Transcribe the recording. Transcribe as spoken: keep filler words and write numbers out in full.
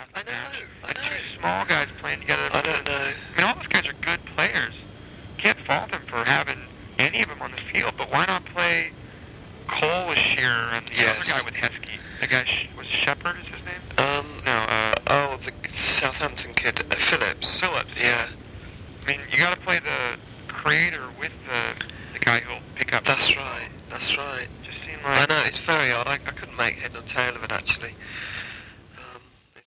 half the I know, match. I Like know. two small guys playing together. I don't know. I mean, all those guys are good players. Can't fault them for having any of them on the field, but why not play Cole with Shearer and the Yes. other guy with Heskey? The guy, Sh- was Shepard is his name? Um, No, uh, oh, the Southampton kid, uh, Phillips. Phillips. Yeah, I mean, you gotta play the creator with the, the guy who'll pick up. that's right, that's right. Just seemed I like... know, it's very odd. I, I couldn't make head or tail of it, actually.